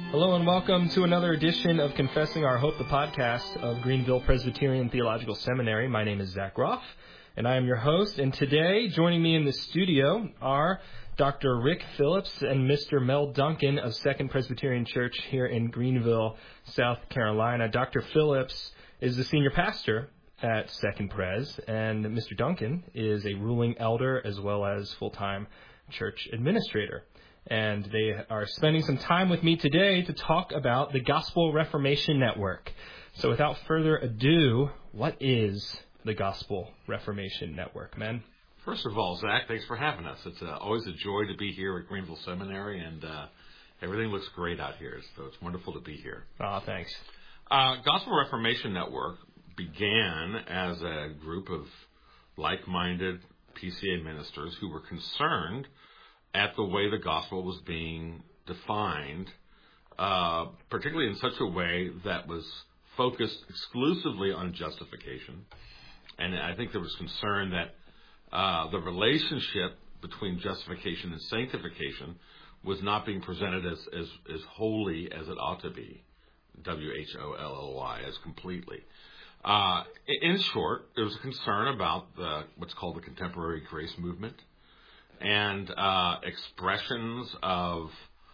Hello and welcome to another edition of Confessing Our Hope, the podcast of Greenville Presbyterian Theological Seminary. My name is Zach Roth, and I am your host. And today, joining me in the studio are Dr. Rick Phillips and Mr. Mel Duncan of Second Presbyterian Church here in Greenville, South Carolina. Dr. Phillips is the senior pastor at Second Pres, and Mr. Duncan is a ruling elder as well as full-time church administrator. And they are spending some time with me today to talk about the Gospel Reformation Network. So without further ado, what is the Gospel Reformation Network, men? First of all, Zach, thanks for having us. It's always a joy to be here at Greenville Seminary, and everything looks great out here, so it's wonderful to be here. Thanks. Gospel Reformation Network began as a group of like-minded PCA ministers who were concerned at the way the gospel was being defined, particularly in such a way that was focused exclusively on justification. And I think there was concern that the relationship between justification and sanctification was not being presented as wholly as it ought to be, W-H-O-L-L-Y, as completely. In short, there was a concern about what's called the contemporary grace movement, and expressions of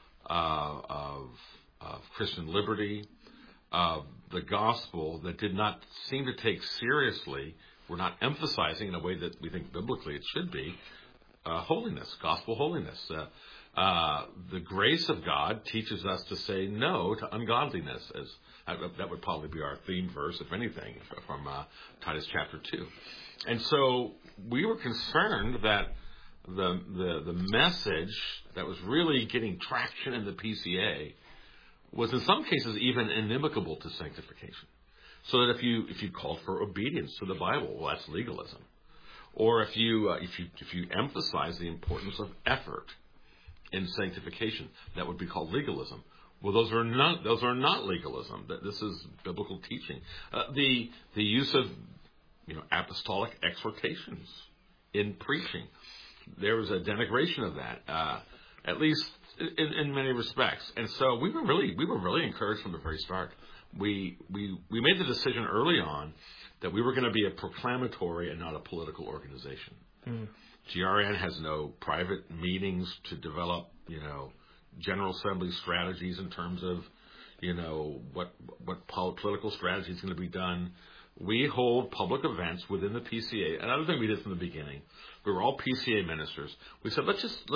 Christian liberty, of the gospel that did not seem to take seriously, were not emphasizing in a way that we think biblically it should be, holiness, gospel holiness. The grace of God teaches us to say no to ungodliness, as that would probably be our theme verse, if anything, from Titus chapter 2. And so we were concerned that the message that was really getting traction in the PCA was in some cases even inimical to sanctification. So that if you called for obedience to the Bible, well, that's legalism. Or if you emphasize the importance of effort in sanctification, that would be called legalism. Well, those are not legalism. This is biblical teaching. The use of apostolic exhortations in preaching. There was a denigration of that, at least in many respects. And so we were really encouraged from the very start. We made the decision early on that we were going to be a proclamatory and not a political organization. GRN has no private meetings to develop, General Assembly strategies in terms of, what political strategy is going to be done. We hold public events within the PCA. Another thing we did from the beginning, we were all PCA ministers. We said, let's just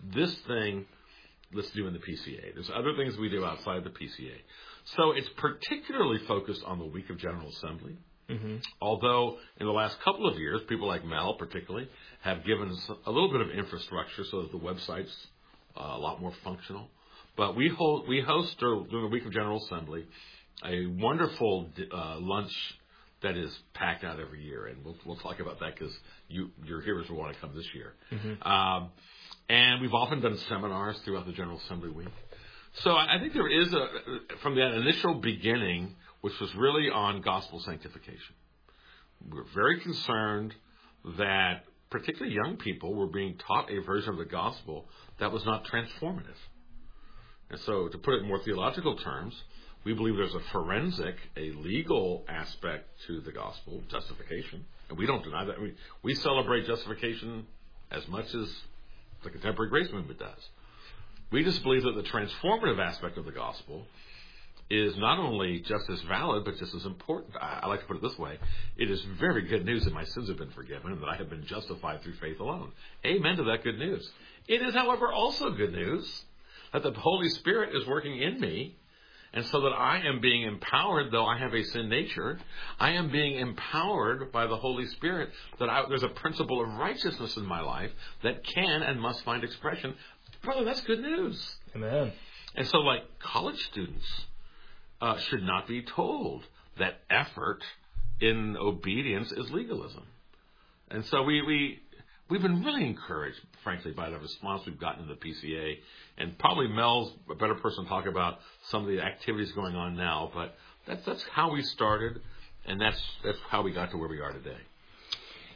let's do in the PCA. There's other things we do outside the PCA. So it's particularly focused on the week of General Assembly. Mm-hmm. Although in the last couple of years, people like Mel particularly have given us a little bit of infrastructure so that the website's a lot more functional. But we host during the week of General Assembly a wonderful lunch that is packed out every year, and we'll talk about that because your hearers will want to come this year. Mm-hmm. And we've often done seminars throughout the General Assembly week. So I think there is from that initial beginning, which was really on gospel sanctification. We're very concerned that particularly young people were being taught a version of the gospel that was not transformative. And so to put it in more theological terms, we believe there's a forensic, a legal aspect to the gospel, justification, and we don't deny that. We celebrate justification as much as the contemporary grace movement does. We just believe that the transformative aspect of the gospel is not only just as valid, but just as important. I like to put it this way. It is very good news that my sins have been forgiven and that I have been justified through faith alone. Amen to that good news. It is, however, also good news that the Holy Spirit is working in me, and so that I am being empowered, though I have a sin nature, I am being empowered by the Holy Spirit, that there's a principle of righteousness in my life that can and must find expression. Brother, that's good news. Amen. And so, like college students should not be told that effort in obedience is legalism. And so we've been really encouraged, frankly, by the response we've gotten in the PCA. And probably Mel's a better person to talk about some of the activities going on now. But that's how we started, and that's how we got to where we are today.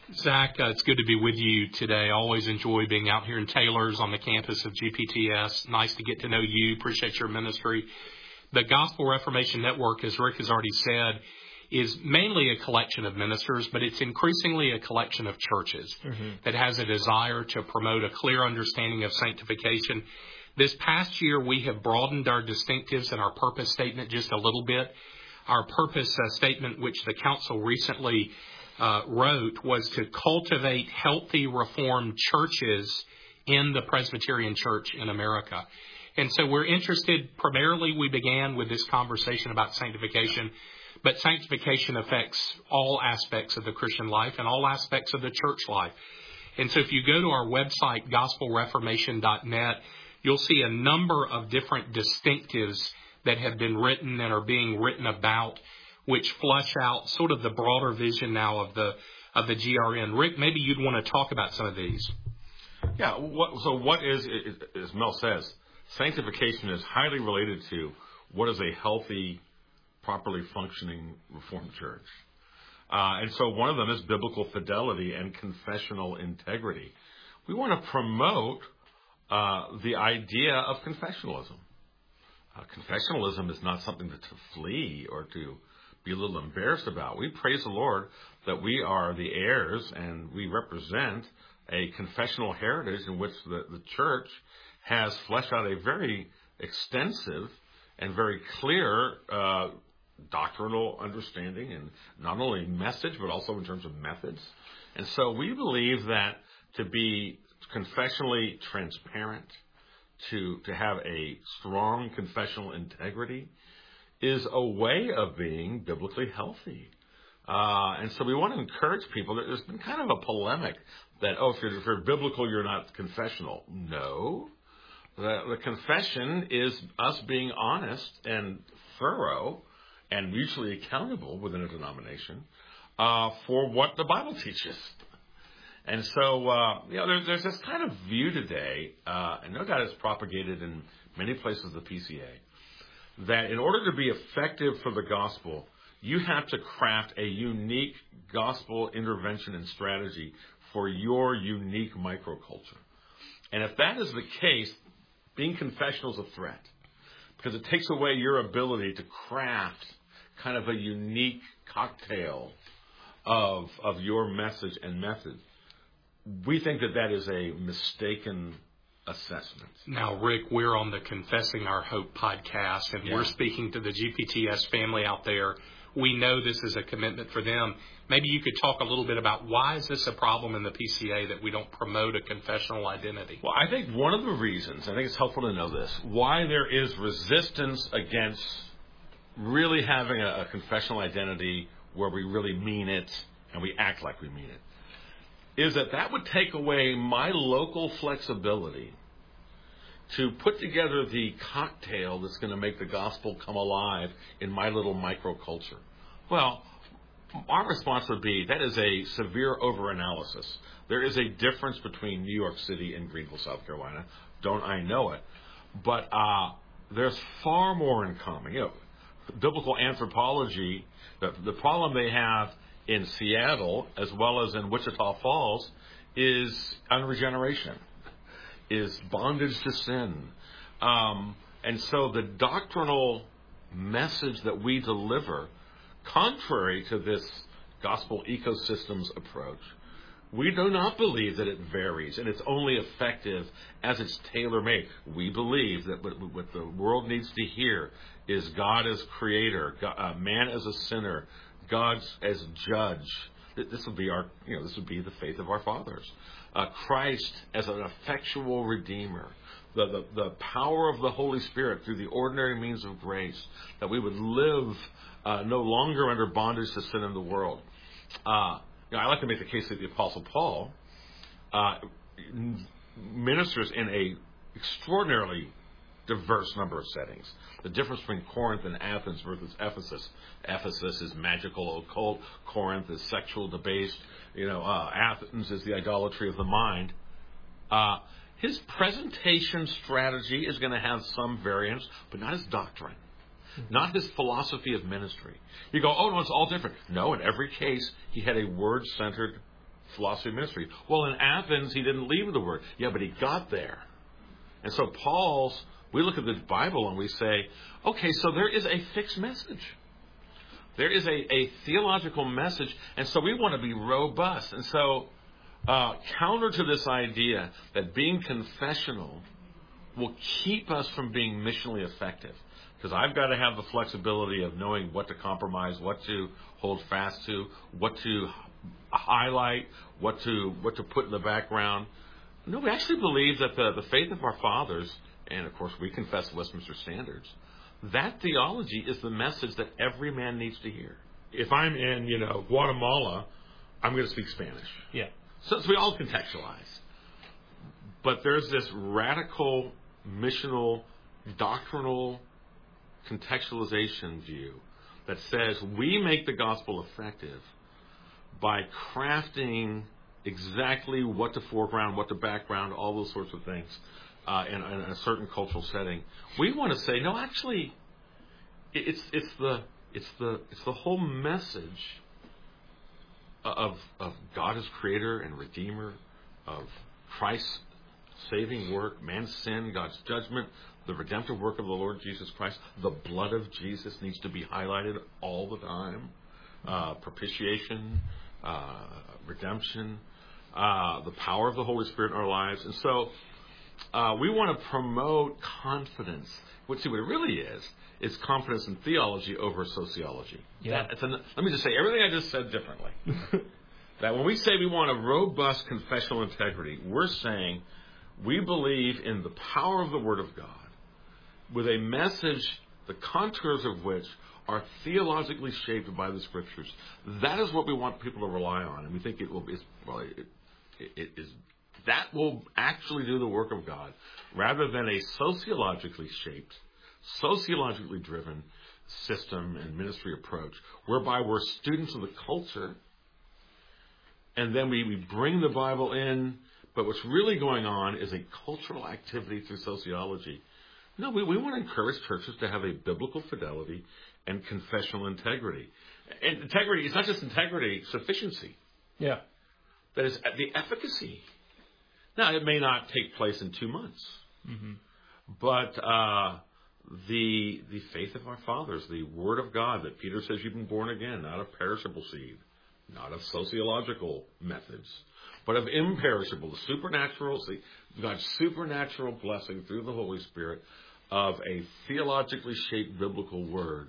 Zach, it's good to be with you today. I always enjoy being out here in Taylor's on the campus of GPTS. Nice to get to know you. Appreciate your ministry. The Gospel Reformation Network, as Rick has already said, is mainly a collection of ministers, but it's increasingly a collection of churches that has a desire to promote a clear understanding of sanctification. This past year, we have broadened our distinctives and our purpose statement just a little bit. Our purpose statement, which the council recently wrote, was to cultivate healthy Reformed churches in the Presbyterian Church in America. And so we're interested, primarily we began with this conversation about sanctification, but sanctification affects all aspects of the Christian life and all aspects of the church life. And so if you go to our website, gospelreformation.net, you'll see a number of different distinctives that have been written and are being written about, which flush out sort of the broader vision now of the GRN. Rick, maybe you'd want to talk about some of these. Yeah. So what is, as Mel says, sanctification is highly related to what is a healthy, properly functioning Reformed church. And so one of them is biblical fidelity and confessional integrity. We want to promote the idea of confessionalism. Confessionalism is not something to flee or to be a little embarrassed about. We praise the Lord that we are the heirs and we represent a confessional heritage in which the church has fleshed out a very extensive and very clear doctrinal understanding, and not only message, but also in terms of methods. And so we believe that to be confessionally transparent, to have a strong confessional integrity, is a way of being biblically healthy. And so we want to encourage people. There's been kind of a polemic that, if you're biblical, you're not confessional. No. The confession is us being honest and thorough and mutually accountable within a denomination for what the Bible teaches. And so, there's this kind of view today, and no doubt it's propagated in many places of the PCA, that in order to be effective for the gospel, you have to craft a unique gospel intervention and strategy for your unique microculture. And if that is the case, being confessional is a threat, because it takes away your ability to craft kind of a unique cocktail of your message and method. We think that is a mistaken assessment. Now, Rick, we're on the Confessing Our Hope podcast, and we're speaking to the GPTS family out there. We know this is a commitment for them. Maybe you could talk a little bit about why is this a problem in the PCA that we don't promote a confessional identity? Well, I think one of the reasons, I think it's helpful to know this, why there is resistance against really having a confessional identity where we really mean it and we act like we mean it, is that would take away my local flexibility to put together the cocktail that's going to make the gospel come alive in my little microculture. Well, our response would be that is a severe overanalysis. There is a difference between New York City and Greenville, South Carolina. Don't I know it? But there's far more in common. Biblical anthropology, the problem they have in Seattle as well as in Wichita Falls is unregeneration, is bondage to sin. And so the doctrinal message that we deliver, contrary to this gospel ecosystems approach, we do not believe that it varies and it's only effective as it's tailor-made. We believe that what the world needs to hear is God as creator, man as a sinner, God as judge. This would be this would be the faith of our fathers. Christ as an effectual redeemer. The power of the Holy Spirit through the ordinary means of grace, that we would live no longer under bondage to sin in the world. I like to make the case that the Apostle Paul ministers in a extraordinarily diverse number of settings. The difference between Corinth and Athens versus Ephesus. Ephesus is magical, occult. Corinth is sexual, debased. Athens is the idolatry of the mind. His presentation strategy is going to have some variance, but not his doctrine, not his philosophy of ministry. You go, oh, no, it's all different. No, in every case, he had a word-centered philosophy of ministry. Well, in Athens, he didn't leave with the word. Yeah, but he got there. And so we look at the Bible and we say, okay, so there is a fixed message. There is a theological message, and so we want to be robust. And so counter to this idea that being confessional will keep us from being missionally effective, because I've got to have the flexibility of knowing what to compromise, what to hold fast to, what to highlight, what to put in the background. No, we actually believe that the faith of our fathers, and of course we confess the Westminster Standards, that theology is the message that every man needs to hear. If I'm in, Guatemala, I'm going to speak Spanish. Yeah. So we all contextualize. But there's this radical, missional, doctrinal contextualization view that says we make the gospel effective by crafting exactly what to foreground, what to background, all those sorts of things. In a certain cultural setting, we want to say no. Actually, it's the whole message of God as Creator and Redeemer, of Christ's saving work, man's sin, God's judgment, the redemptive work of the Lord Jesus Christ. The blood of Jesus needs to be highlighted all the time. Propitiation, redemption, the power of the Holy Spirit in our lives, and so. We want to promote confidence. What it really is confidence in theology over sociology. Yeah. Let me just say everything I just said differently. That when we say we want a robust confessional integrity, we're saying we believe in the power of the Word of God with a message, the contours of which are theologically shaped by the Scriptures. That is what we want people to rely on, and we think it is. That will actually do the work of God, rather than a sociologically shaped, sociologically driven system and ministry approach, whereby we're students of the culture, and then we bring the Bible in, but what's really going on is a cultural activity through sociology. No, we want to encourage churches to have a biblical fidelity and confessional integrity. And integrity is not just integrity, sufficiency. Yeah. That is the efficacy. Now, it may not take place in 2 months, but the faith of our fathers, the Word of God, that Peter says you've been born again, not of perishable seed, not of sociological methods, but of imperishable, the supernatural, God's supernatural blessing through the Holy Spirit of a theologically shaped biblical Word.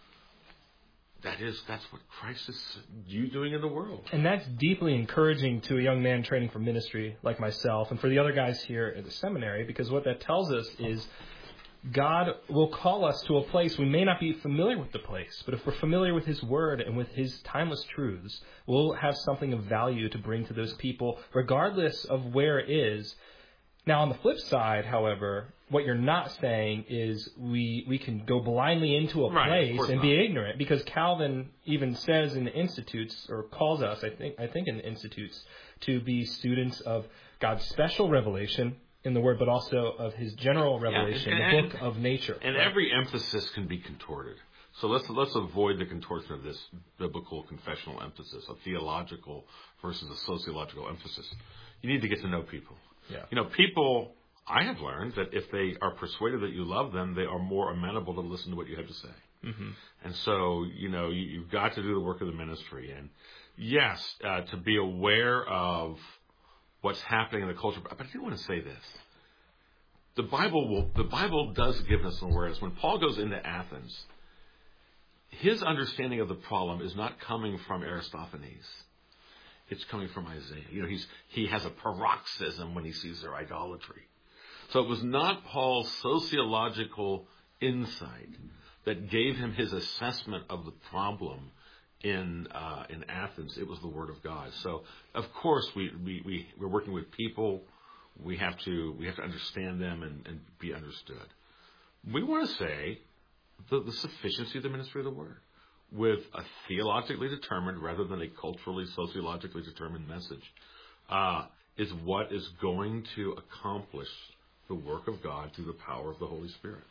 That's what Christ is you doing in the world. And that's deeply encouraging to a young man training for ministry like myself and for the other guys here at the seminary, because what that tells us is God will call us to a place. We may not be familiar with the place, but if we're familiar with His Word and with His timeless truths, we'll have something of value to bring to those people, regardless of where it is. Now, on the flip side, however, what you're not saying is we can go blindly into a place and be ignorant, because Calvin even says in the Institutes, or calls us, I think in the Institutes, to be students of God's special revelation in the Word, but also of His general revelation, the book of nature. And every emphasis can be contorted. So let's avoid the contortion of this biblical confessional emphasis, a theological versus a sociological emphasis. You need to get to know people. Yeah. People, I have learned that if they are persuaded that you love them, they are more amenable to listen to what you have to say. Mm-hmm. And so, you've got to do the work of the ministry. And yes, to be aware of what's happening in the culture. But I do want to say this. The Bible does give us an awareness. When Paul goes into Athens, his understanding of the problem is not coming from Aristophanes. It's coming from Isaiah. He has a paroxysm when he sees their idolatry. So it was not Paul's sociological insight that gave him his assessment of the problem in Athens. It was the Word of God. So of course we're working with people. We have to understand them and be understood. We want to say the sufficiency of the ministry of the Word, with a theologically determined rather than a culturally, sociologically determined message, is what is going to accomplish the work of God through the power of the Holy Spirit.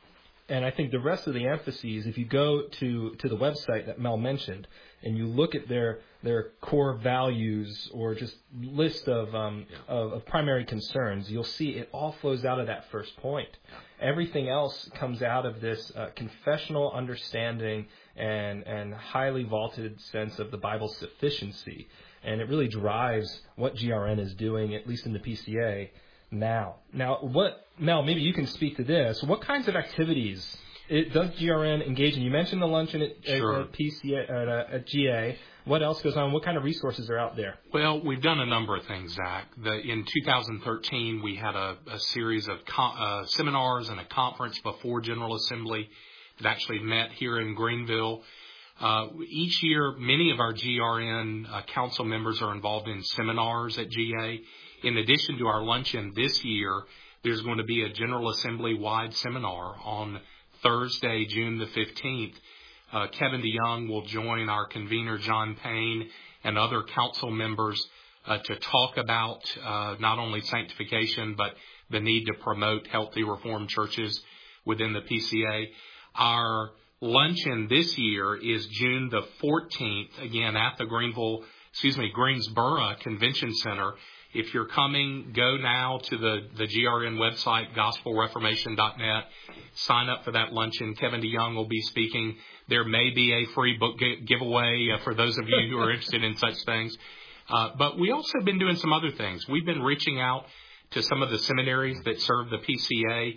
And I think the rest of the emphases, if you go to the website that Mel mentioned, and you look at their core values or just list of primary concerns, you'll see it all flows out of that first point. Everything else comes out of this confessional understanding and highly vaulted sense of the Bible's sufficiency. And it really drives what GRN is doing, at least in the PCA now. Now, Mel, maybe you can speak to this. What kinds of activities does GRN engage in? You mentioned the luncheon at PCA, at GA. What else goes on? What kind of resources are out there? Well, we've done a number of things, Zach. In 2013, we had a series of seminars and a conference before General Assembly that actually met here in Greenville. Each year, many of our GRN council members are involved in seminars at GA. In addition to our luncheon this year, there's going to be a General Assembly-wide seminar on Thursday, June the 15th. Kevin DeYoung will join our convener, John Payne, and other council members to talk about not only sanctification, but the need to promote healthy Reformed churches within the PCA. Our luncheon this year is June the 14th, again, at the Greensboro Convention Center. If you're coming, go now to the GRN website, gospelreformation.net. Sign up for that luncheon. Kevin DeYoung will be speaking. There may be a free book giveaway for those of you who are interested in such things. But we also have been doing some other things. We've been reaching out to some of the seminaries that serve the PCA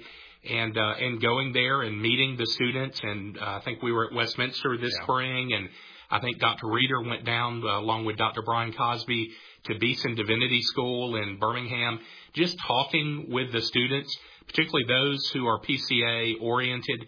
and going there and meeting the students. And I think we were at Westminster this spring, and I think Dr. Reeder went down along with Dr. Brian Cosby to Beeson Divinity School in Birmingham, just talking with the students, particularly those who are PCA-oriented,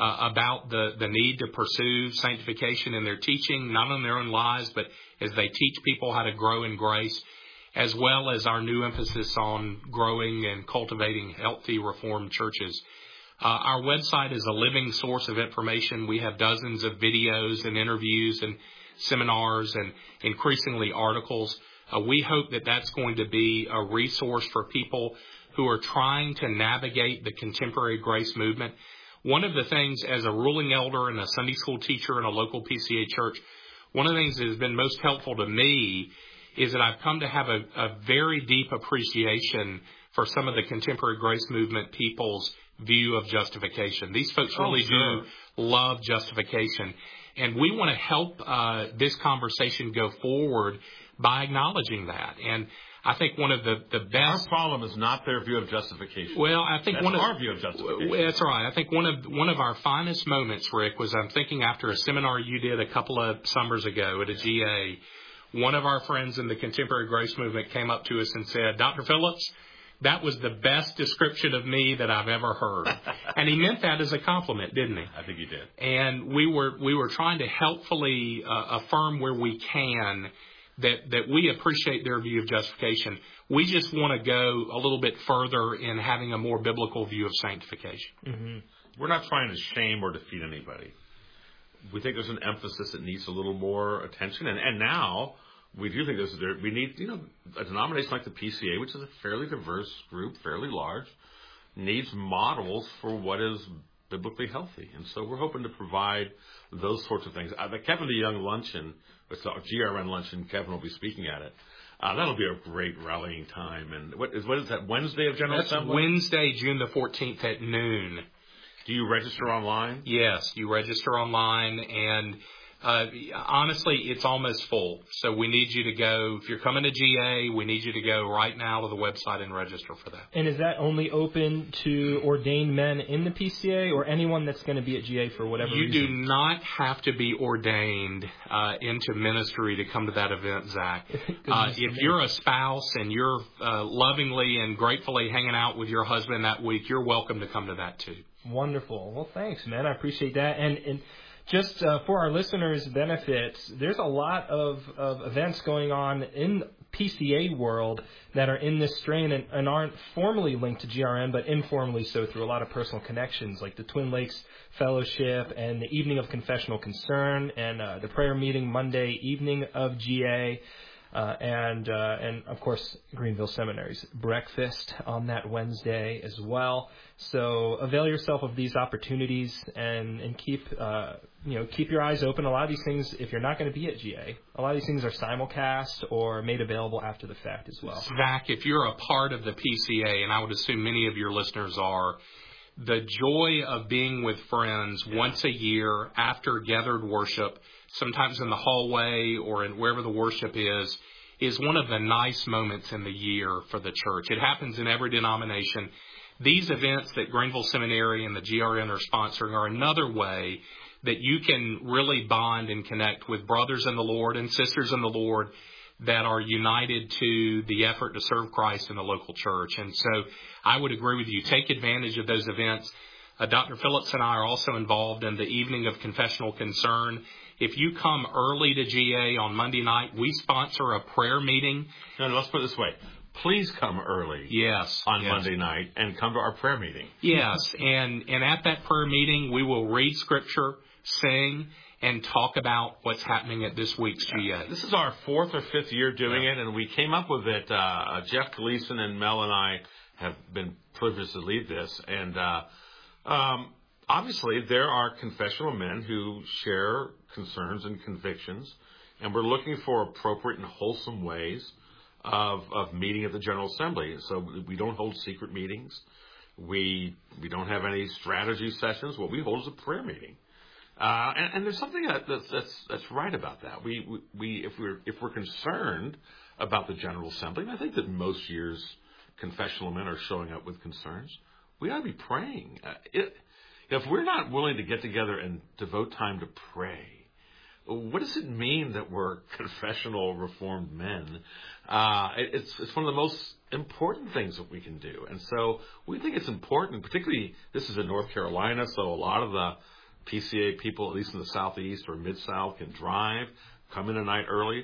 about the need to pursue sanctification in their teaching, not in their own lives, but as they teach people how to grow in grace, as well as our new emphasis on growing and cultivating healthy Reformed churches. Our website is a living source of information. We have dozens of videos and interviews and seminars and increasingly articles. We hope that that's going to be a resource for people who are trying to navigate the contemporary grace movement. One of the things, as a ruling elder and a Sunday school teacher in a local PCA church, one of the things that has been most helpful to me is that I've come to have a very deep appreciation for some of the contemporary grace movement people's view of justification. These folks really do love justification. And we want to help this conversation go forward by acknowledging that. And I think one of the best... Our problem is not their view of justification. Well, I think that's our view of justification. That's right. I think one of our finest moments, Rick, was I'm thinking after a seminar you did a couple of summers ago at a GA, one of our friends in the contemporary grace movement came up to us and said, Dr. Phillips, that was the best description of me that I've ever heard. And he meant that as a compliment, didn't he? I think he did. And we were trying to helpfully affirm where we can that we appreciate their view of justification. We just want to go a little bit further in having a more biblical view of sanctification. Mm-hmm. We're not trying to shame or defeat anybody. We think there's an emphasis that needs a little more attention. And now we do think we need, a denomination like the PCA, which is a fairly diverse group, fairly large, needs models for what is biblically healthy. And so we're hoping to provide those sorts of things. The Kevin DeYoung luncheon, it's a GRN luncheon, Kevin will be speaking at it. That'll be a great rallying time. And what is that, Wednesday of General Assembly? Wednesday, June the 14th at noon. Do you register online? Yes, you register online, and honestly, it's almost full. So we need you to go. If you're coming to GA, we need you to go right now to the website and register for that. And is that only open to ordained men in the PCA or anyone that's going to be at GA for whatever reason? You do not have to be ordained into ministry to come to that event, Zach. If you're a spouse and you're lovingly and gratefully hanging out with your husband that week, you're welcome to come to that too. Wonderful. Well, thanks, man. I appreciate that. And just for our listeners' benefit, there's a lot of events going on in PCA world that are in this strain and aren't formally linked to GRN, but informally so through a lot of personal connections, like the Twin Lakes Fellowship and the Evening of Confessional Concern and the prayer meeting Monday evening of GA. and of course Greenville Seminary's breakfast on that Wednesday as well. So avail yourself of these opportunities and keep your eyes open. A lot of these things, if you're not going to be at GA, a lot of these things are simulcast or made available after the fact as well. Zach, if you're a part of the PCA, and I would assume many of your listeners are, the joy of being with friends once a year after gathered worship, sometimes in the hallway or in wherever the worship is one of the nice moments in the year for the church. It happens in every denomination. These events that Greenville Seminary and the GRN are sponsoring are another way that you can really bond and connect with brothers in the Lord and sisters in the Lord that are united to the effort to serve Christ in the local church. And so I would agree with you. Take advantage of those events. Dr. Phillips and I are also involved in the Evening of Confessional Concern. If you come early to GA on Monday night, we sponsor a prayer meeting. No, let's put it this way. Please come early on Monday night and come to our prayer meeting. Yes, and at that prayer meeting, we will read Scripture, sing, and talk about what's happening at this week's GA. This is our 4th or 5th year doing it, and we came up with it. Jeff Gleason and Mel and I have been privileged to lead this. And obviously, there are confessional men who share concerns and convictions, and we're looking for appropriate and wholesome ways of meeting at the General Assembly. So we don't hold secret meetings. We don't have any strategy sessions. What we hold is a prayer meeting. And there's something that's right about that. If we're concerned about the General Assembly, and I think that most years confessional men are showing up with concerns, we ought to be praying. If we're not willing to get together and devote time to pray, what does it mean that we're confessional Reformed men? It's one of the most important things that we can do. And so we think it's important, particularly this is in North Carolina, so a lot of the PCA people, at least in the Southeast or Mid-South, can drive, come in a night early.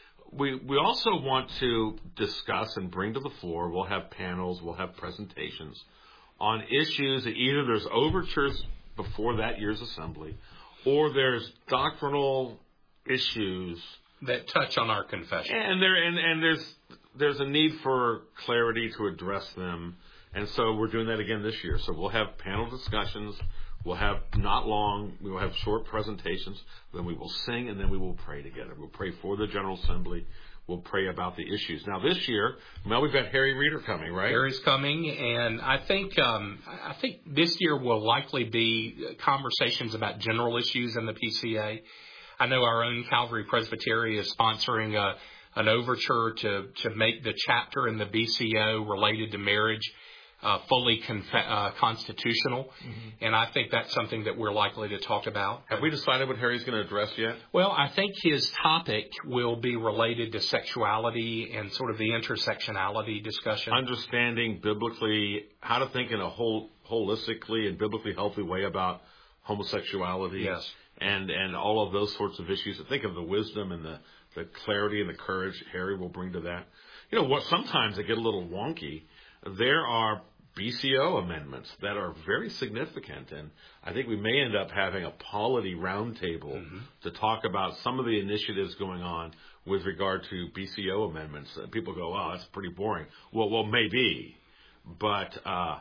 We also want to discuss and bring to the floor, we'll have panels, we'll have presentations on issues that either there's overtures before that year's assembly or there's doctrinal issues that touch on our confession. And there's a need for clarity to address them. And so we're doing that again this year. So we'll have panel discussions. We'll have not long. We will have short presentations. Then we will sing, and then we will pray together. We'll pray for the General Assembly. We'll pray about the issues. Now this year, Mel, we've got Harry Reeder coming, right? Harry's coming, and I think this year will likely be conversations about general issues in the PCA. I know our own Calvary Presbytery is sponsoring an overture to make the chapter in the BCO related to marriage fully constitutional, and I think that's something that we're likely to talk about. Have we decided what Harry's going to address yet? Well, I think his topic will be related to sexuality and sort of the intersectionality discussion. Understanding biblically how to think in a holistically and biblically healthy way about homosexuality. Yes. And all of those sorts of issues. I think of the wisdom and the clarity and the courage Harry will bring to that. You know what? Sometimes they get a little wonky. There are BCO amendments that are very significant, and I think we may end up having a polity roundtable to talk about some of the initiatives going on with regard to BCO amendments. People go, "Oh, that's pretty boring." Well, maybe, but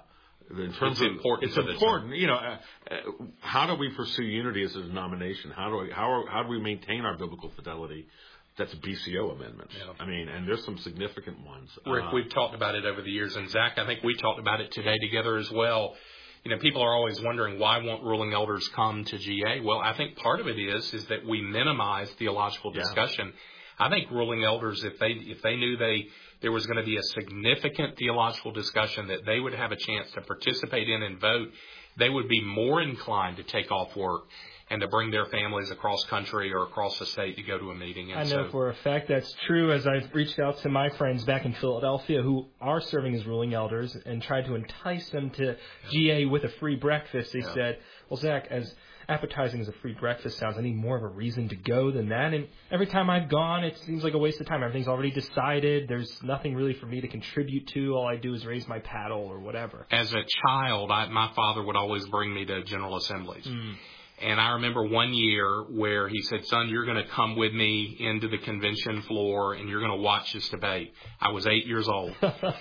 in terms it's important. It's important. You know, how do we pursue unity as a denomination? How do we maintain our biblical fidelity? That's BCO amendments. Yeah. I mean, and there's some significant ones. Rick, we've talked about it over the years, and Zach, I think we talked about it today together as well. You know, people are always wondering why won't ruling elders come to GA? Well, I think part of it is that we minimize theological discussion. I think ruling elders, if they knew there was going to be a significant theological discussion that they would have a chance to participate in and vote, they would be more inclined to take off work and to bring their families across country or across the state to go to a meeting. And I know for a fact that's true, as I've reached out to my friends back in Philadelphia who are serving as ruling elders and tried to entice them to GA with a free breakfast. They said, well, Zach, as appetizing as a free breakfast sounds, I need more of a reason to go than that. And every time I've gone, it seems like a waste of time. Everything's already decided. There's nothing really for me to contribute to. All I do is raise my paddle or whatever. As a child, my father would always bring me to General Assemblies. And I remember one year where he said, son, you're going to come with me into the convention floor and you're going to watch this debate. I was 8 years old.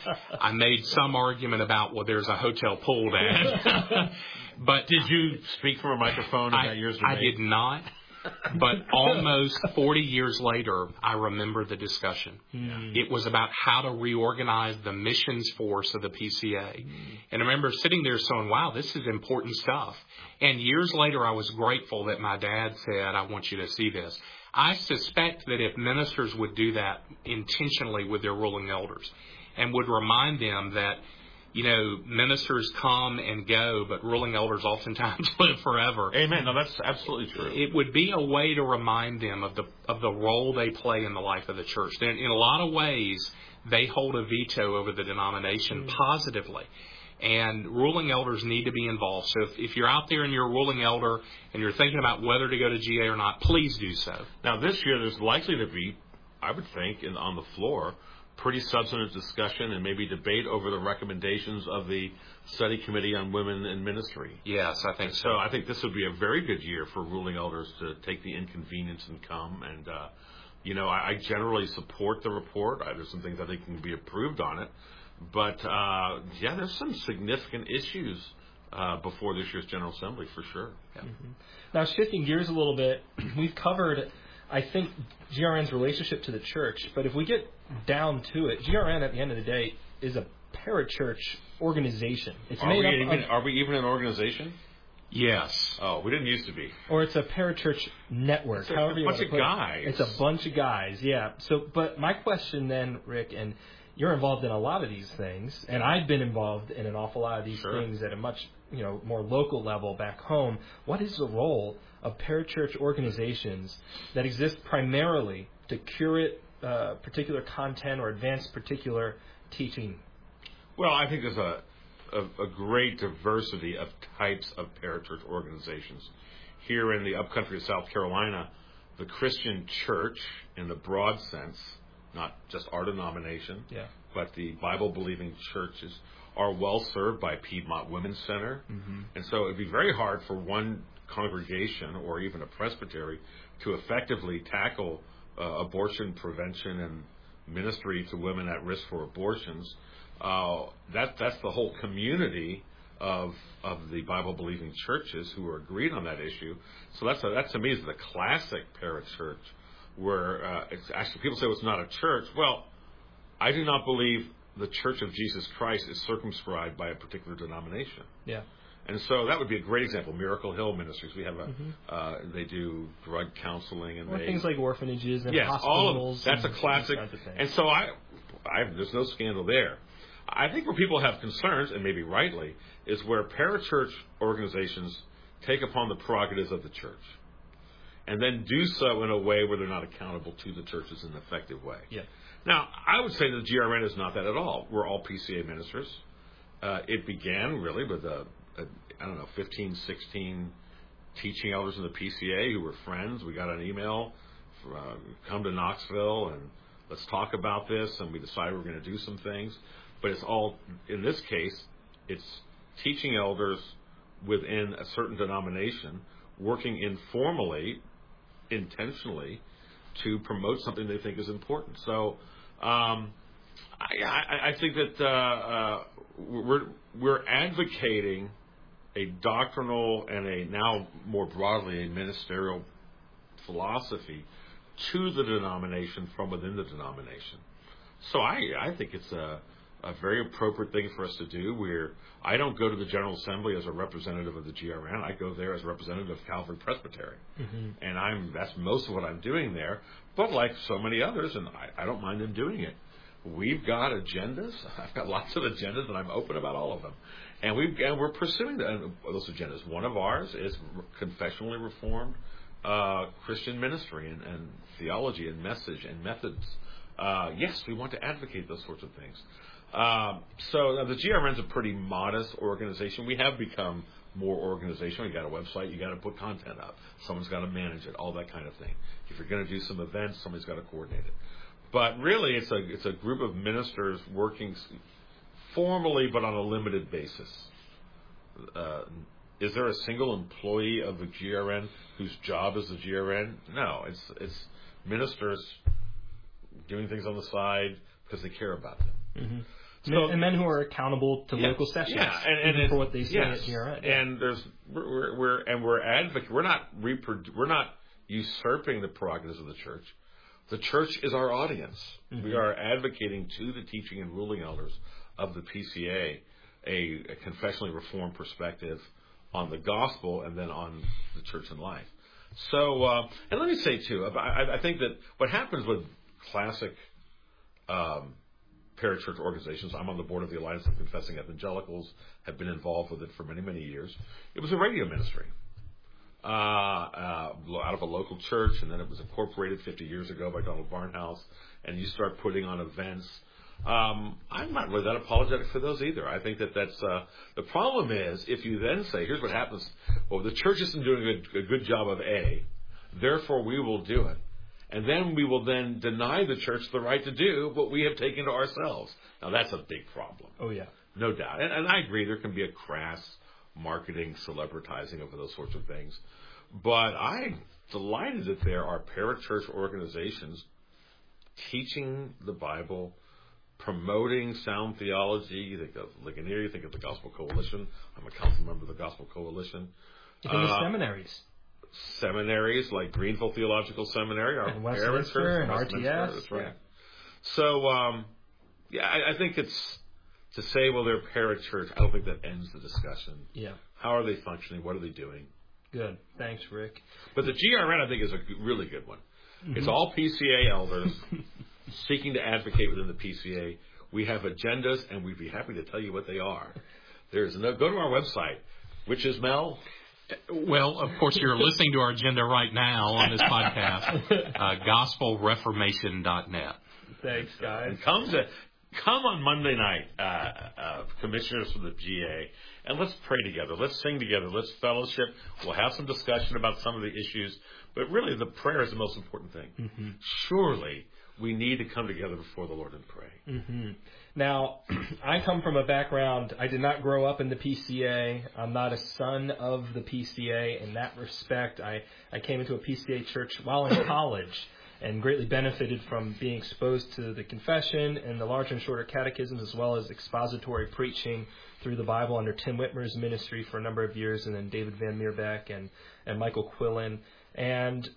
I made some argument about, well, there's a hotel pool, Dad. But did you speak from a microphone in that year's debate? I did not. But almost 40 years later, I remember the discussion. It was about how to reorganize the missions force of the PCA. And I remember sitting there saying, wow, this is important stuff. And years later, I was grateful that my dad said, I want you to see this. I suspect that if ministers would do that intentionally with their ruling elders and would remind them that, you know, ministers come and go, but ruling elders oftentimes live forever. Amen. No, that's absolutely true. It would be a way to remind them of the role they play in the life of the church. In a lot of ways, they hold a veto over the denomination positively. And ruling elders need to be involved. So if you're out there and you're a ruling elder and you're thinking about whether to go to GA or not, please do so. Now, this year, there's likely to be, I would think, on the floor, pretty substantive discussion and maybe debate over the recommendations of the study committee on women in ministry. Yes, I think so. I think this would be a very good year for ruling elders to take the inconvenience and come. And, you know, I generally support the report. There's some things I think can be approved on it. But, yeah, there's some significant issues before this year's General Assembly, for sure. Yeah. Now, shifting gears a little bit, we've covered, I think, GRN's relationship to the church. But if we get down to it, GRN, at the end of the day, is a parachurch organization. It's are we even an organization? Yes. Oh, we didn't used to be. Or it's a parachurch network. It's a bunch of guys. It's a bunch of guys, yeah. So, but my question then, Rick, and you're involved in a lot of these things, and I've been involved in an awful lot of these things at a much, you know, more local level back home. What is the role of parachurch organizations that exist primarily to curate particular content or advance particular teaching? Well, I think there's a great diversity of types of parachurch organizations. Here in the upcountry of South Carolina, the Christian church, in the broad sense, not just our denomination, but the Bible-believing churches, are well served by Piedmont Women's Center. And so it would be very hard for one congregation or even a presbytery to effectively tackle abortion prevention and ministry to women at risk for abortions. That's the whole community of the Bible-believing churches who are agreed on that issue. So that to me is the classic parachurch, where it's actually, people say, well, it's not a church. Well, I do not believe the Church of Jesus Christ is circumscribed by a particular denomination. Yeah. And so that would be a great example. Miracle Hill Ministries. We have they do drug counseling and things like orphanages and hospitals. All of that's a classic. And so there's no scandal there. I think where people have concerns, and maybe rightly, is where parachurch organizations take upon the prerogatives of the church, and then do so in a way where they're not accountable to the churches in an effective way. Yeah. Now, I would say that GRN is not that at all. We're all PCA ministers. It began really with 15, 16 teaching elders in the PCA who were friends. We got an email, come to Knoxville and let's talk about this, and we decided we're going to do some things. But it's all, in this case, it's teaching elders within a certain denomination working informally, intentionally, to promote something they think is important. So I think that we're advocating a doctrinal and now more broadly a ministerial philosophy to the denomination from within the denomination. So I think it's a very appropriate thing for us to do. I don't go to the General Assembly as a representative of the GRN. I go there as a representative of Calvary Presbytery. And that's most of what I'm doing there. But like so many others, and I don't mind them doing it, we've got agendas. I've got lots of agendas, and I'm open about all of them. And we're pursuing those agendas. One of ours is confessionally reformed Christian ministry and theology and message and methods. Yes, we want to advocate those sorts of things. So the GRN's a pretty modest organization. We have become more organizational. You got a website, you got to put content up. Someone's got to manage it, all that kind of thing. If you're going to do some events, somebody's got to coordinate it. But really, it's a group of ministers working formally, but on a limited basis. is there a single employee of the GRN whose job is the GRN? No, it's ministers doing things on the side because they care about them. Mm-hmm. So, and men who are accountable to local sessions, and for what they say at GRN. Yeah. And we're advocating. We're not usurping the prerogatives of the church. The church is our audience. Mm-hmm. We are advocating to the teaching and ruling elders of the PCA a confessionally reformed perspective on the gospel and then on the church and life. So, and let me say too, I think that what happens with classic parachurch organizations, I'm on the board of the Alliance of Confessing Evangelicals, have been involved with it for many, many years. It was a radio ministry out of a local church, and then it was incorporated 50 years ago by Donald Barnhouse, and you start putting on events. I'm not really that apologetic for those either. I think that's the problem is if you then say, here's what happens. Well, the church isn't doing a good job of A, therefore we will do it. And then we will then deny the church the right to do what we have taken to ourselves. Now, that's a big problem. Oh, yeah. No doubt. And I agree, there can be a crass marketing, celebritizing of those sorts of things. But I'm delighted that there are parachurch organizations teaching the Bible, promoting sound theology. You think of Ligonier, you think of the Gospel Coalition. I'm a council member of the Gospel Coalition. You think of seminaries. Seminaries like Greenville Theological Seminary, our Westminster and RTS. That's right. Yeah. So, I think it's to say, well, they're parachurch. I don't think that ends the discussion. Yeah. How are they functioning? What are they doing? Good. Thanks, Rick. But the GRN, I think, is a really good one. Mm-hmm. It's all PCA elders seeking to advocate within the PCA. We have agendas, and we'd be happy to tell you what they are. Go to our website, which is, Mel? Well, of course, you're listening to our agenda right now on this podcast, gospelreformation.net. Thanks, guys. And come on Monday night, commissioners from the GA, and let's pray together. Let's sing together. Let's fellowship. We'll have some discussion about some of the issues, but really the prayer is the most important thing. Mm-hmm. Surely we need to come together before the Lord and pray. Mm-hmm. Now, I come from a background, I did not grow up in the PCA. I'm not a son of the PCA. In that respect, I came into a PCA church while in college and greatly benefited from being exposed to the confession and the larger and shorter catechisms, as well as expository preaching through the Bible under Tim Whitmer's ministry for a number of years, and then David Van Meerbeck and Michael Quillen. And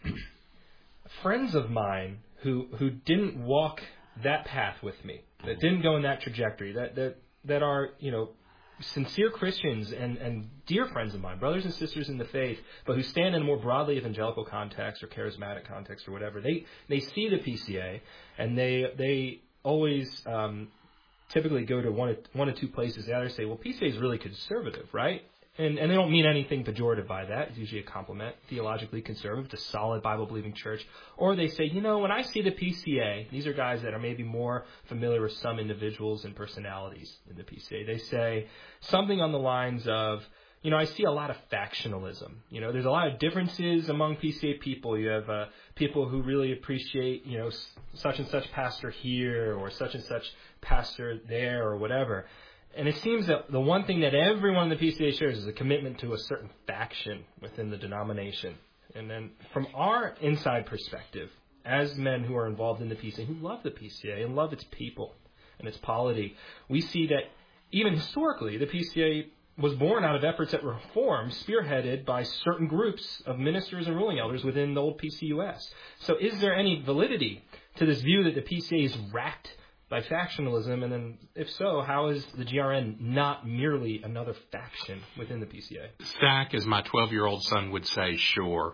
friends of mine who didn't walk that path with me, that didn't go in that trajectory, that are, sincere Christians and dear friends of mine, brothers and sisters in the faith, but who stand in a more broadly evangelical context or charismatic context or whatever. They see the PCA, and they always typically go to one of two places. They either say, well, PCA is really conservative, right? And they don't mean anything pejorative by that. It's usually a compliment, theologically conservative, to solid Bible-believing church. Or they say, when I see the PCA, these are guys that are maybe more familiar with some individuals and personalities in the PCA. They say something on the lines of, I see a lot of factionalism. There's a lot of differences among PCA people. You have people who really appreciate, such and such pastor here or such and such pastor there or whatever. And it seems that the one thing that everyone in the PCA shares is a commitment to a certain faction within the denomination. And then from our inside perspective, as men who are involved in the PCA, who love the PCA and love its people and its polity, we see that even historically, the PCA was born out of efforts at reform spearheaded by certain groups of ministers and ruling elders within the old PCUS. So is there any validity to this view that the PCA is racked by factionalism, and then if so, how is the GRN not merely another faction within the PCA? Zach, as my 12-year-old son would say, sure.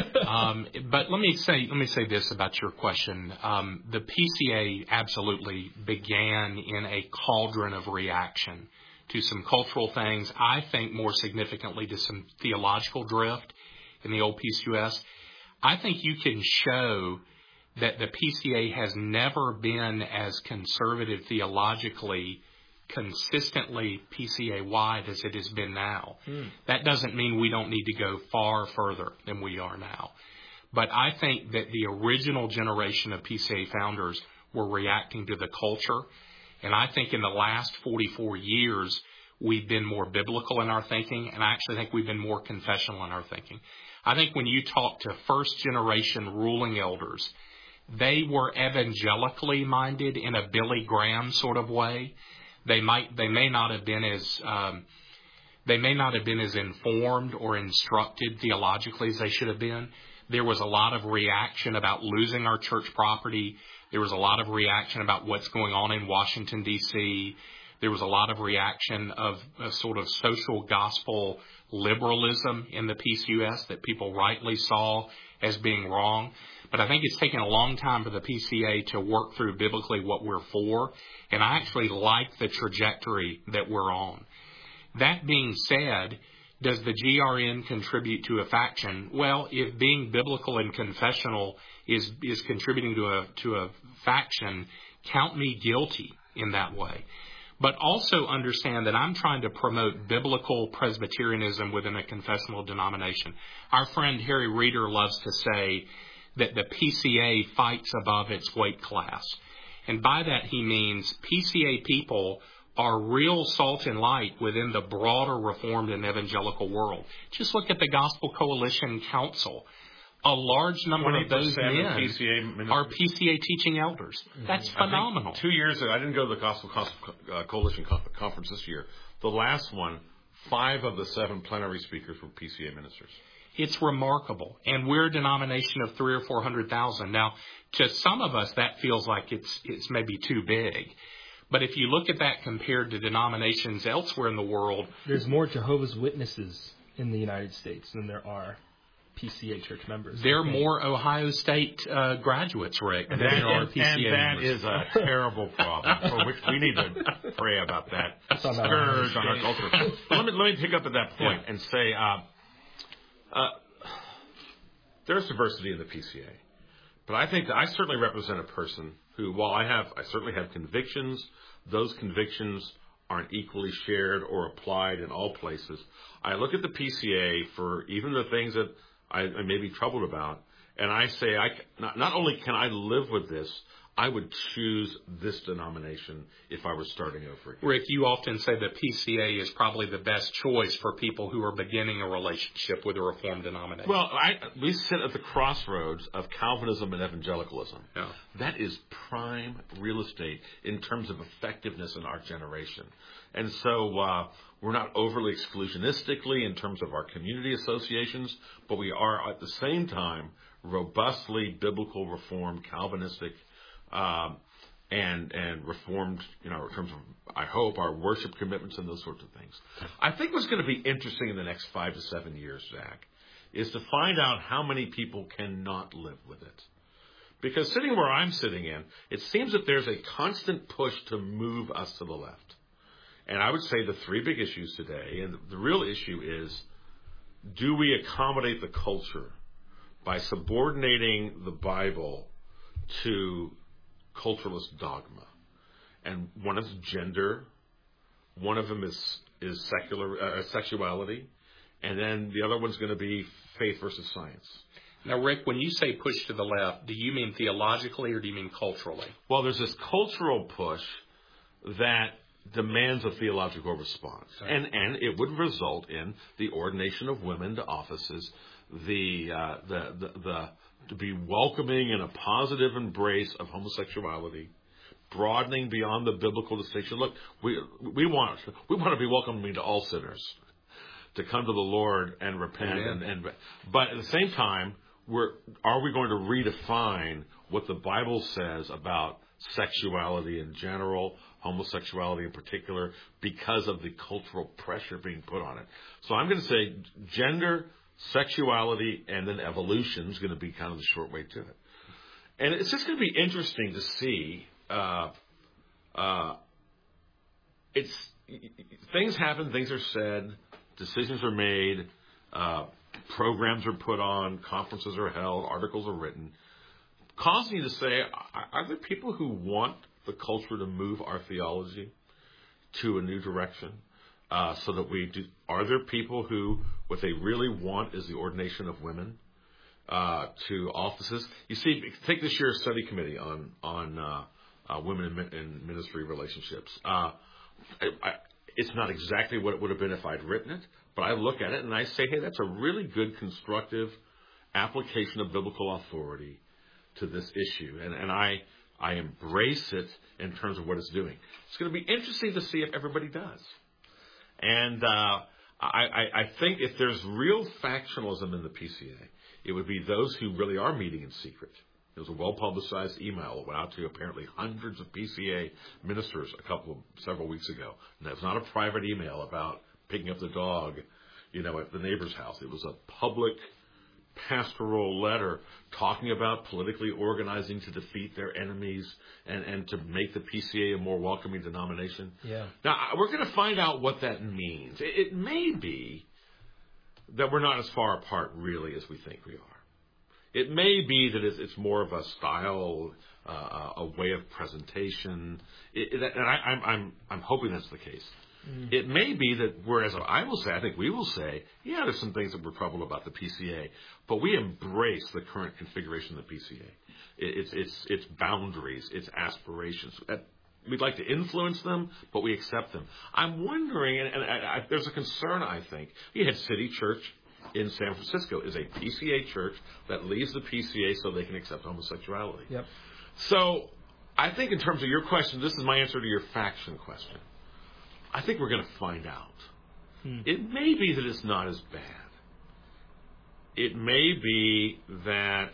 But let me say this about your question. The PCA absolutely began in a cauldron of reaction to some cultural things. I think more significantly to some theological drift in the old PCUS. I think you can show that the PCA has never been as conservative theologically, consistently PCA-wide as it has been now. That doesn't mean we don't need to go far further than we are now. But I think that the original generation of PCA founders were reacting to the culture. And I think in the last 44 years, we've been more biblical in our thinking, and I actually think we've been more confessional in our thinking. I think when you talk to first-generation ruling elders, they were evangelically minded in a Billy Graham sort of way. They may not have been as informed or instructed theologically as they should have been. There was a lot of reaction about losing our church property. There was a lot of reaction about what's going on in Washington, D.C. There was a lot of reaction of a sort of social gospel liberalism in the PCUS that people rightly saw as being wrong. But I think it's taken a long time for the PCA to work through biblically what we're for, and I actually like the trajectory that we're on. That being said, does the GRN contribute to a faction? Well, if being biblical and confessional is contributing to a faction, count me guilty in that way. But also understand that I'm trying to promote biblical Presbyterianism within a confessional denomination. Our friend Harry Reeder loves to say that the PCA fights above its weight class. And by that he means PCA people are real salt and light within the broader Reformed and evangelical world. Just look at the Gospel Coalition Council. A large number of those men are PCA teaching elders. That's phenomenal. 2 years ago, I didn't go to the Gospel Coalition Conference this year. The last one, 5 of the 7 plenary speakers were PCA ministers. It's remarkable. And we're a denomination of 300,000 or 400,000. Now, to some of us, that feels like it's maybe too big. But if you look at that compared to denominations elsewhere in the world, there's more Jehovah's Witnesses in the United States than there are PCA church members. There are more Ohio State graduates, Rick, than there are PCA members. And that is a terrible problem for which we need to pray about that scourge on our culture. Let me pick up at that point and say there's diversity in the PCA. But I think that I certainly represent a person who, while I certainly have convictions, those convictions aren't equally shared or applied in all places. I look at the PCA for even the things that I may be troubled about, and I say, not only can I live with this, I would choose this denomination if I were starting over again. Rick, you often say that PCA is probably the best choice for people who are beginning a relationship with a Reformed denomination. Well, we sit at the crossroads of Calvinism and evangelicalism. Yeah. That is prime real estate in terms of effectiveness in our generation. And so we're not overly exclusionistically in terms of our community associations, but we are at the same time robustly biblical, Reformed, Calvinistic, and reformed, in terms of, I hope, our worship commitments and those sorts of things. I think what's going to be interesting in the next 5 to 7 years, Zach, is to find out how many people cannot live with it. Because sitting where I'm sitting in, it seems that there's a constant push to move us to the left. And I would say the 3 big issues today, and the real issue is, do we accommodate the culture by subordinating the Bible to culturalist dogma? And one is gender, one of them is secular sexuality, and then the other one's going to be faith versus science. Now, Rick, when you say push to the left, do you mean theologically or do you mean culturally? Well, there's this cultural push that demands a theological response, and it would result in the ordination of women to offices, to be welcoming in a positive embrace of homosexuality, broadening beyond the biblical distinction. Look, we want to be welcoming to all sinners to come to the Lord and repent, but at the same time, are we going to redefine what the Bible says about sexuality in general, homosexuality in particular, because of the cultural pressure being put on it? So I'm going to say gender, sexuality, and then evolution is going to be kind of the short way to it. And it's just going to be interesting to see. Things happen, things are said, decisions are made, programs are put on, conferences are held, articles are written, cause me to say, are there people who want the culture to move our theology to a new direction? So that we do. Are there people who, what they really want is the ordination of women to offices? You see, take this year's study committee on women in ministry relationships. It's not exactly what it would have been if I'd written it, but I look at it and I say, hey, that's a really good, constructive application of biblical authority to this issue. And I embrace it in terms of what it's doing. It's going to be interesting to see if everybody does. And I think if there's real factionalism in the PCA, it would be those who really are meeting in secret. There was a well-publicized email that went out to apparently hundreds of PCA ministers several weeks ago. And that was not a private email about picking up the dog, at the neighbor's house. It was a public pastoral letter talking about politically organizing to defeat their enemies and to make the PCA a more welcoming denomination. Yeah. Now, we're going to find out what that means. It may be that we're not as far apart, really, as we think we are. It may be that it's more of a style, a way of presentation, and I'm hoping that's the case. It may be that, whereas I think we will say, yeah, there's some things that we're troubled about the PCA, but we embrace the current configuration of the PCA. Its boundaries, its aspirations. We'd like to influence them, but we accept them. I'm wondering, and there's a concern, I think. You had City Church in San Francisco is a PCA church that leaves the PCA so they can accept homosexuality. Yep. So I think in terms of your question, this is my answer to your faction question. I think we're going to find out. It may be that it's not as bad. It may be that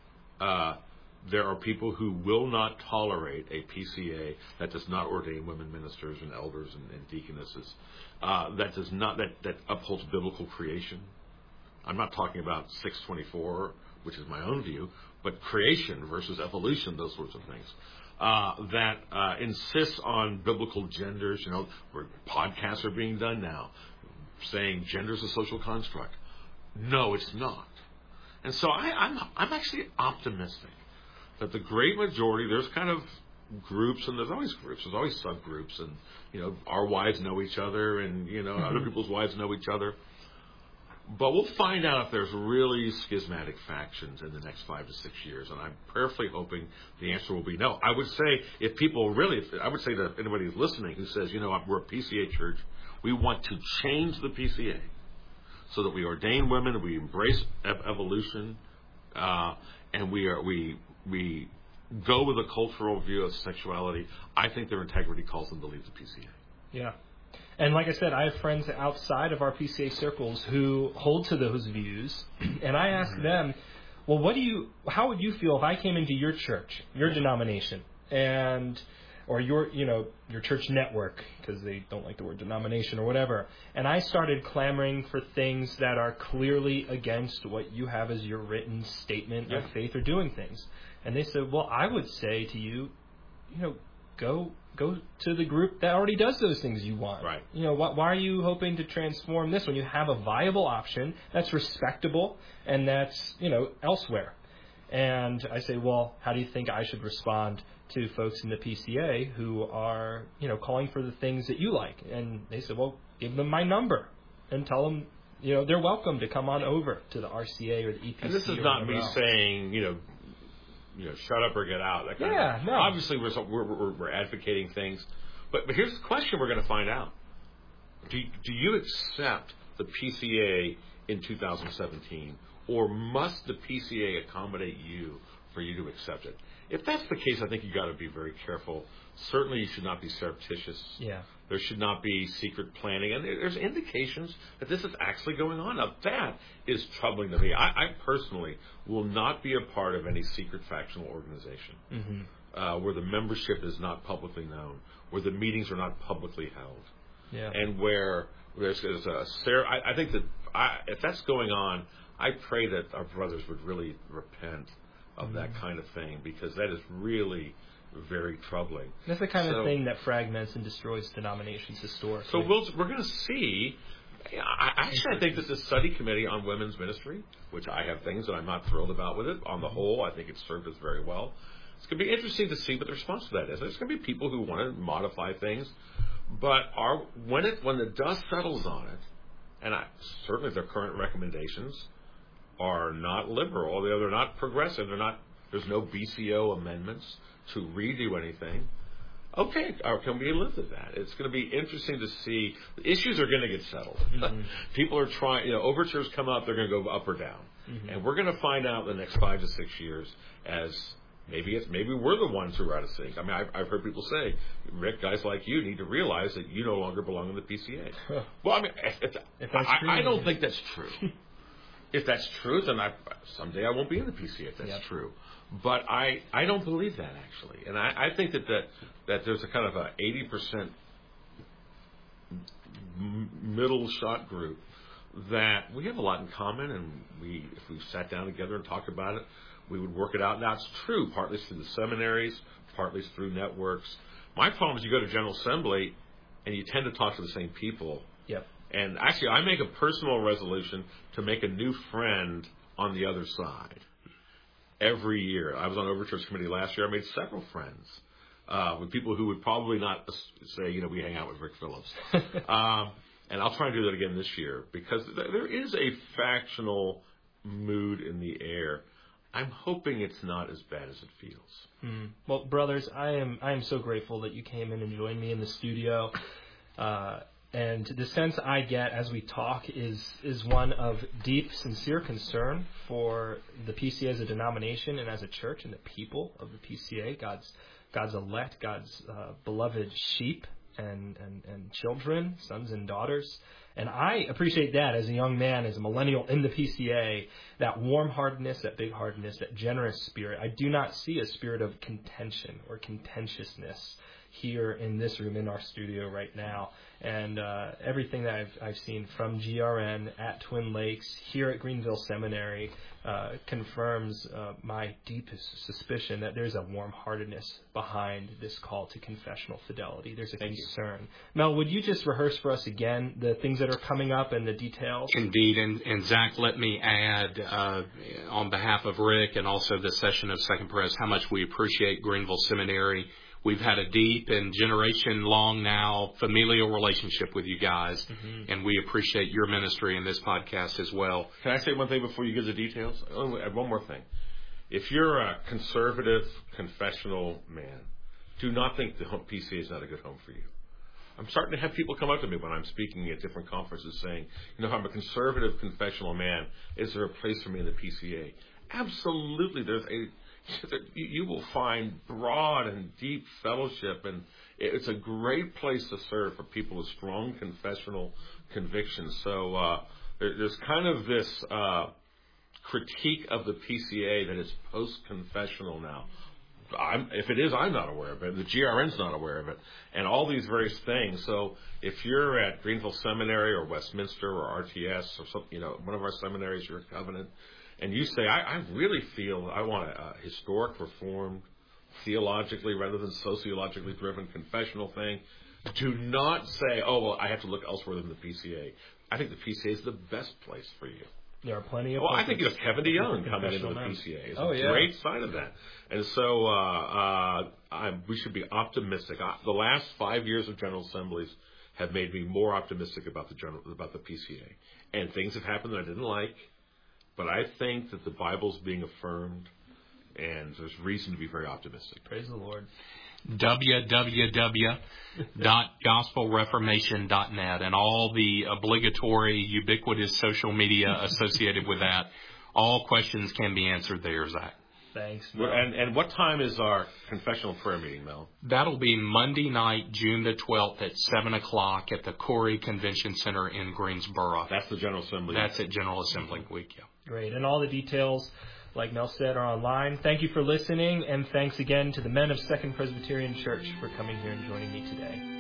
there are people who will not tolerate a PCA that does not ordain women ministers and elders and deaconesses, that upholds biblical creation. I'm not talking about 624, which is my own view, but creation versus evolution, those sorts of things. That insists on biblical genders. Where podcasts are being done now, saying gender is a social construct. No, it's not. And so I'm actually optimistic that the great majority, there's kind of groups, and there's always groups, there's always subgroups, and our wives know each other, and other people's wives know each other. But we'll find out if there's really schismatic factions in the next 5 to 6 years, and I'm prayerfully hoping the answer will be no. I would say I would say to anybody who's listening who says, we're a PCA church, we want to change the PCA so that we ordain women, we embrace evolution, and we go with a cultural view of sexuality. I think their integrity calls them to leave the PCA. Yeah. And like I said, I have friends outside of our PCA circles who hold to those views, and I ask them, well, how would you feel if I came into your church, your denomination, or your church network, because they don't like the word denomination or whatever, and I started clamoring for things that are clearly against what you have as your written statement of faith or doing things. And they said, well, I would say to you, go to the group that already does those things you want. Right. Why are you hoping to transform this when you have a viable option that's respectable and that's, elsewhere? And I say, well, how do you think I should respond to folks in the PCA who are, calling for the things that you like? And they said, well, give them my number and tell them, they're welcome to come on over to the RCA or the EPC. And this is not me saying, shut up or get out. That kind of thing. No. Obviously, we're advocating things, but here's the question we're going to find out: Do you accept the PCA in 2017, or must the PCA accommodate you for you to accept it? If that's the case, I think you got to be very careful. Certainly, you should not be surreptitious. Yeah. There should not be secret planning, and there's indications that this is actually going on. Now, that is troubling to me. I personally will not be a part of any secret factional organization where the membership is not publicly known, where the meetings are not publicly held, and where there's I think that if that's going on, I pray that our brothers would really repent of that kind of thing, because that is really very troubling. That's the kind of thing that fragments and destroys denominations historically. So we're going to see. I think that the study committee on women's ministry, which I have things that I'm not thrilled about with it, on the whole, I think it's served us very well. It's going to be interesting to see what the response to that is. There's going to be people who want to modify things, but when the dust settles on it, and certainly their current recommendations are not liberal, they're not progressive, there's no BCO amendments to redo anything. Okay, or can we live with that? It's going to be interesting to see. The issues are going to get settled. Mm-hmm. People are trying, overtures come up, they're going to go up or down. Mm-hmm. And we're going to find out in the next 5 to 6 years as maybe we're the ones who are out of sync. I mean, I've heard people say, Rick, guys like you need to realize that you no longer belong in the PCA. Well, I mean, I don't think that's true. If that's true, then someday I won't be in the PCA if that's true. But I don't believe that, actually. And I think that there's a kind of a 80% middle shot group that we have a lot in common, and if we sat down together and talked about it, we would work it out. Now, it's true, partly through the seminaries, partly through networks. My problem is you go to General Assembly, and you tend to talk to the same people. Yep. And actually, I make a personal resolution to make a new friend on the other side. Every year. I was on Overtures Committee last year. I made several friends with people who would probably not say, we hang out with Rick Phillips. And I'll try and do that again this year because there is a factional mood in the air. I'm hoping it's not as bad as it feels. Mm. Well, brothers, I am so grateful that you came in and joined me in the studio. And the sense I get as we talk is one of deep, sincere concern for the PCA as a denomination and as a church and the people of the PCA, God's elect, God's beloved sheep and children, sons and daughters. And I appreciate that as a young man, as a millennial in the PCA, that warm-heartedness, that big-heartedness, that generous spirit. I do not see a spirit of contention or contentiousness here in this room, in our studio right now. And everything that I've seen from GRN at Twin Lakes, here at Greenville Seminary, confirms my deepest suspicion that there's a warm-heartedness behind this call to confessional fidelity. There's a concern. Mel, would you just rehearse for us again the things that are coming up and the details? Indeed. And Zach, let me add, on behalf of Rick and also the session of Second Pres, how much we appreciate Greenville Seminary. We've had a deep and generation-long now familial relationship with you guys, and we appreciate your ministry in this podcast as well. Can I say one thing before you give the details? One more thing. If you're a conservative, confessional man, do not think the PCA is not a good home for you. I'm starting to have people come up to me when I'm speaking at different conferences saying, I'm a conservative, confessional man. Is there a place for me in the PCA? Absolutely. You will find broad and deep fellowship, and it's a great place to serve for people with strong confessional convictions. So there's kind of this critique of the PCA that is post-confessional now. If it is, I'm not aware of it. The GRN's not aware of it, and all these various things. So if you're at Greenville Seminary or Westminster or RTS or something, one of our seminaries, you're a Covenant, and you say, I really feel I want a historic, reformed, theologically rather than sociologically driven confessional thing, do not say, I have to look elsewhere than the PCA. I think the PCA is the best place for you. There are plenty of. Well, I think you have Kevin DeYoung coming into the PCA. It's a great sign of that. And so we should be optimistic. The last 5 years of General Assemblies have made me more optimistic about the PCA. And things have happened that I didn't like. But I think that the Bible's being affirmed, and there's reason to be very optimistic. Praise the Lord. www.gospelreformation.net and all the obligatory, ubiquitous social media associated with that. All questions can be answered there, Zach. Thanks, Mel. And what time is our confessional prayer meeting, Mel? That'll be Monday night, June the 12th at 7 o'clock at the Corey Convention Center in Greensboro. That's the General Assembly. That's at General Assembly week, yeah. Great. And all the details, like Mel said, are online. Thank you for listening, and thanks again to the men of Second Presbyterian Church for coming here and joining me today.